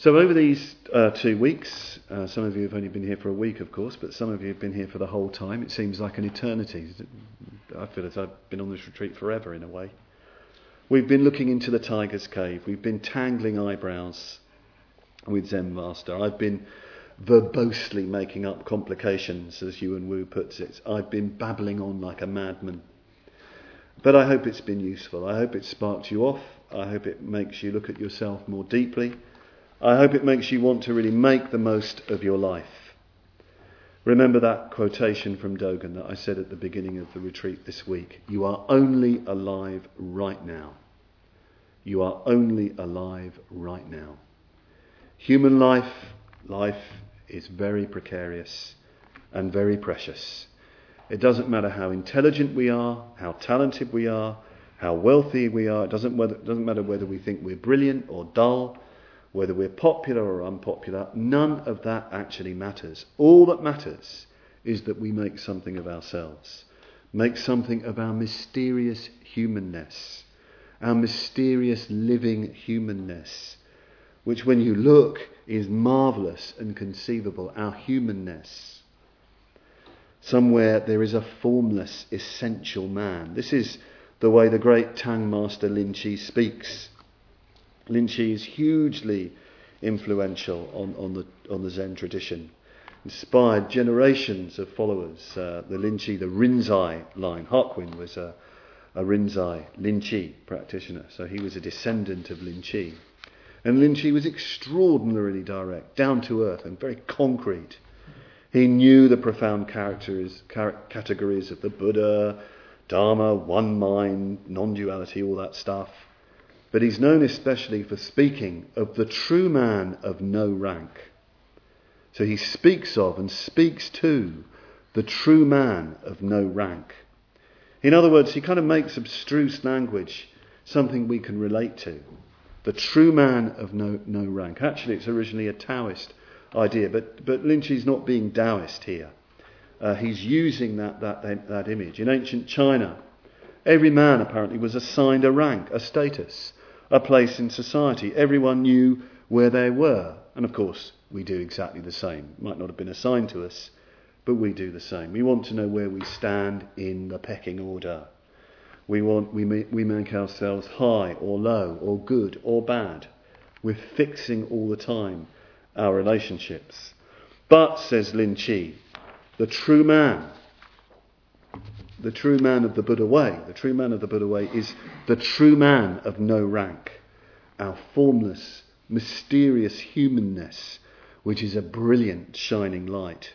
So over these 2 weeks, some of you have only been here for a week, of course, but some of you have been here for the whole time. It seems like an eternity. I feel as I've been on this retreat forever in a way. We've been looking into the tiger's cave. We've been tangling eyebrows with Zen Master. I've been verbosely making up complications, as Yuan Wu puts it. I've been babbling on like a madman. But I hope it's been useful. I hope it sparked you off. I hope it makes you look at yourself more deeply. I hope it makes you want to really make the most of your life. Remember that quotation from Dogen that I said at the beginning of the retreat this week. You are only alive right now. You are only alive right now. Human life is very precarious and very precious. It doesn't matter how intelligent we are, how talented we are, how wealthy we are. It doesn't matter whether we think we're brilliant or dull, whether we're popular or unpopular. None of that actually matters. All that matters is that we make something of ourselves, make something of our mysterious humanness, our mysterious living humanness, which when you look is marvellous and conceivable, our humanness. Somewhere there is a formless, essential man. This is the way the great Tang master Lin Chi speaks. Lin Chi is hugely influential on the Zen tradition, inspired generations of followers. The Lin Chi, the Rinzai line. Hakuin was a Rinzai Lin Chi practitioner, so he was a descendant of Lin Chi. And Lin Chi was extraordinarily direct, down to earth and very concrete. He knew the profound categories of the Buddha, Dharma, one mind, non-duality, all that stuff. But he's known especially for speaking of the true man of no rank. So he speaks of and speaks to the true man of no rank. In other words, he kind of makes abstruse language something we can relate to. The true man of no rank. Actually, it's originally a Taoist idea, but Lin Chi's not being Taoist here. He's using that image. In ancient China, every man apparently was assigned a rank, a status, a place in society. Everyone knew where they were. And of course, we do exactly the same. It might not have been assigned to us, but we do the same. We want to know where we stand in the pecking order. We make ourselves high or low or good or bad. We're fixing all the time our relationships. But, says Lin Chi, the true man of the Buddha way, is the true man of no rank, our formless, mysterious humanness, which is a brilliant, shining light.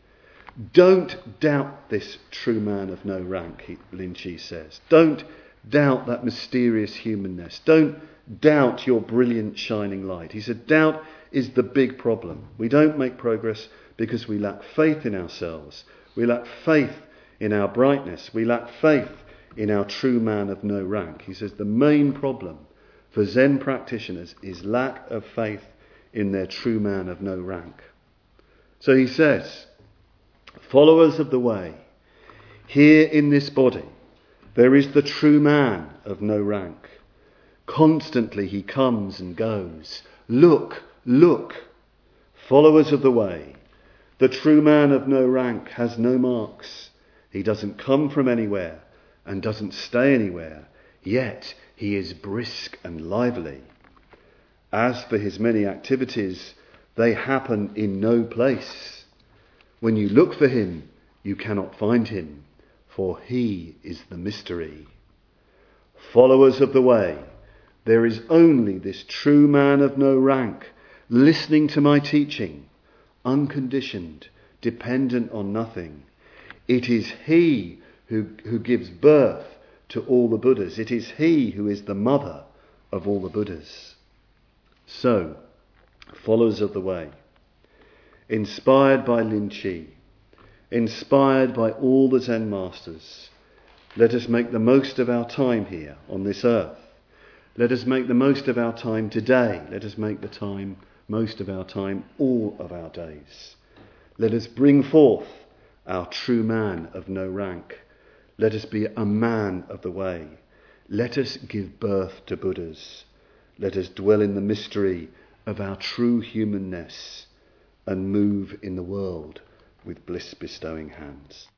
Don't doubt this true man of no rank, Lin Chi says. Don't doubt that mysterious humanness. Don't doubt your brilliant, shining light. He said doubt is the big problem. We don't make progress because we lack faith in ourselves. We lack faith in our brightness. We lack faith in our true man of no rank. He says the main problem for Zen practitioners is lack of faith in their true man of no rank. So he says, followers of the way, here in this body, there is the true man of no rank. Constantly he comes and goes. Look, look. Followers of the way, the true man of no rank has no marks. He doesn't come from anywhere and doesn't stay anywhere, yet he is brisk and lively. As for his many activities, they happen in no place. When you look for him, you cannot find him, for he is the mystery. Followers of the way, there is only this true man of no rank, listening to my teaching, unconditioned, dependent on nothing. It is he who gives birth to all the Buddhas. It is he who is the mother of all the Buddhas. So, followers of the way, inspired by Lin Chi, inspired by all the Zen masters, let us make the most of our time here on this earth. Let us make the most of our time today. Let us make the most of our time all of our days. Let us bring forth our true man of no rank. Let us be a man of the way. Let us give birth to Buddhas. Let us dwell in the mystery of our true humanness and move in the world with bliss-bestowing hands.